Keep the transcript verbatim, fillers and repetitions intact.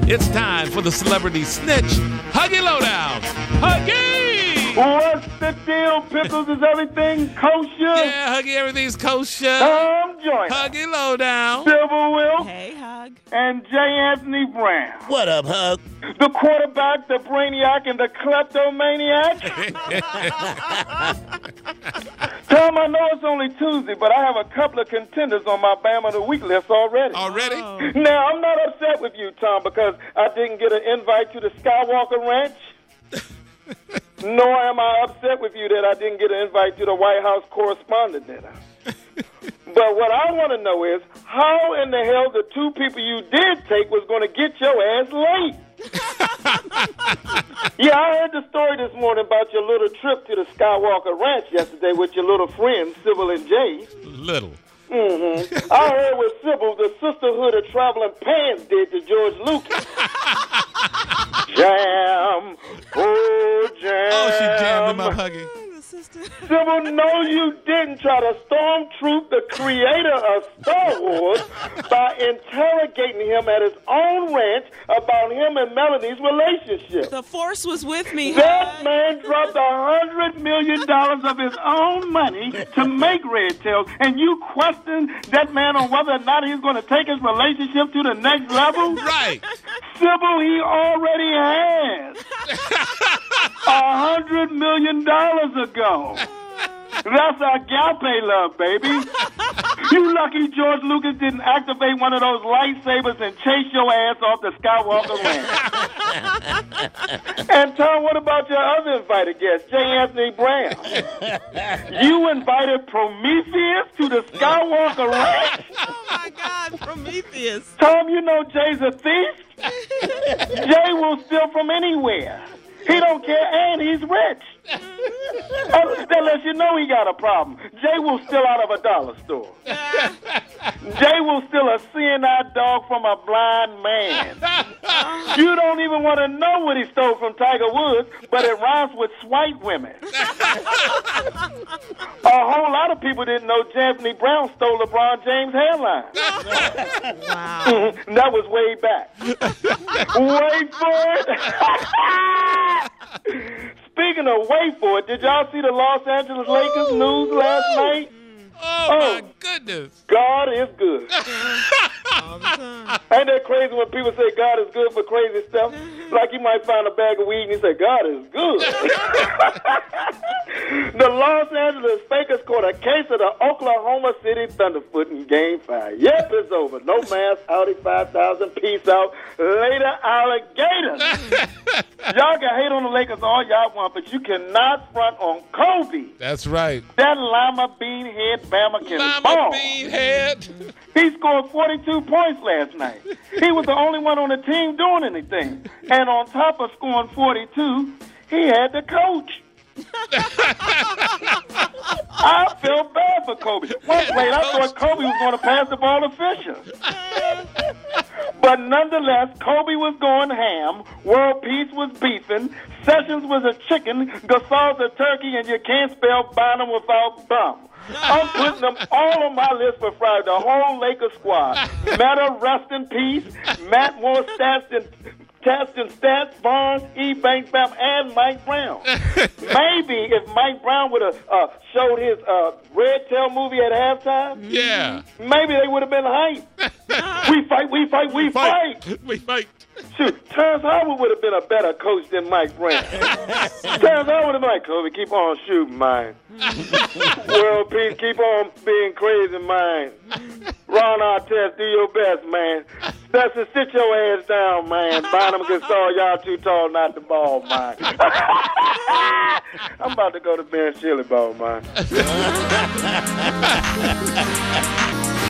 It's time for the Celebrity Snitch Huggy Lowdown. Huggy! What's the deal, Pickles? Is everything kosher? Yeah, Huggy, everything's kosher. Tom Joyner. Huggy Lowdown. Silver Will. Hey, Hug. And J. Anthony Brown. What up, Hug? The quarterback, the brainiac, and the kleptomaniac. Tom, I know it's only Tuesday, but I have a couple of contenders on my Bama of the Week list already. Already? Oh. Now, I'm not upset with you, Tom, because I didn't get an invite to the Skywalker Ranch. Nor am I upset with you that I didn't get an invite to the White House Correspondent Dinner. But what I want to know is, how in the hell the two people you did take was going to get your ass late? Yeah, I heard the story this morning about your little trip to the Skywalker Ranch yesterday with your little friends, Sybil and Jay. Little. Mm-hmm. I heard what Sybil, the Sisterhood of Traveling Pants, did to George Lucas. Jam, oh jam. Oh, she jammed him up, Huggy. The sister. Sybil, no, you didn't try to stormtroop the creator of Star Wars by interrogating him at his own ranch about him and Melanie's relationship. The force was with me, That Hug. man dropped a hundred million dollars of his own money to make Red Tails, and you question that man on whether or not he's going to take his relationship to the next level? Right. Sybil, he already has. A hundred million dollars ago. That's agape love, baby. You lucky George Lucas didn't activate one of those lightsabers and chase your ass off the Skywalker Ranch. And Tom, what about your other invited guest, J. Anthony Brown? You invited Prometheus to the Skywalker Ranch? Oh, my God, Prometheus. Tom, you know Jay's a thief. Jay will steal from anywhere. He don't care, and he's rich. Uh, that lets you know he got a problem. Jay will steal out of a dollar store. Jay will steal a seeing eye dog from a blind man. You don't even want to know what he stole from Tiger Woods, but it rhymes with white women. A whole lot of people didn't know Anthony Brown stole LeBron James' hairline. Wow. That was way back. Wait for it. Speaking of wait for it, did y'all see the Los Angeles Lakers news last night? Oh, Oh. my goodness. God is good. All the time. Ain't that crazy when people say God is good for crazy stuff? Like you might find a bag of weed and you say, God is good. The Los Angeles Lakers caught a case of the Oklahoma City Thunderfoot in Game five. Yep, it's over. No mask, Audi five thousand, peace out. Later, alligators. Y'all can hate on the Lakers all y'all want, but you cannot front on Kobe. That's right. That lima bean head Bama can Mama ball. Beanhead. He scored forty-two points last night. He was the only one on the team doing anything. And on top of scoring forty-two, he had the coach. I felt bad for Kobe. One play, I thought Kobe was going to pass the ball to Fisher. But nonetheless, Kobe was going ham. World Peace was beefing. Sessions was a chicken. Gasol's a turkey, and you can't spell Bynum without bum. I'm putting them all on my list for Friday. The whole Lakers squad. Meta, rest in peace. Matt more stats than Test and Stats, Barnes, E. Banks, Bam, and Mike Brown. Maybe if Mike Brown would have uh, showed his uh, Red Tail movie at halftime, Yeah. maybe they would have been hyped. We fight, we fight, we fight. We fight. Shoot, Terrence Howard would have been a better coach than Mike Brown. Terrence Howard would have been like, Kobe, keep on shooting, man. World Peace, keep on being crazy, man. Ron Artest, do your best, man. Stetson, sit your ass down, man. Bynum Gasol, y'all too tall not the ball, man. I'm about to go to Ben Chili Ball, man.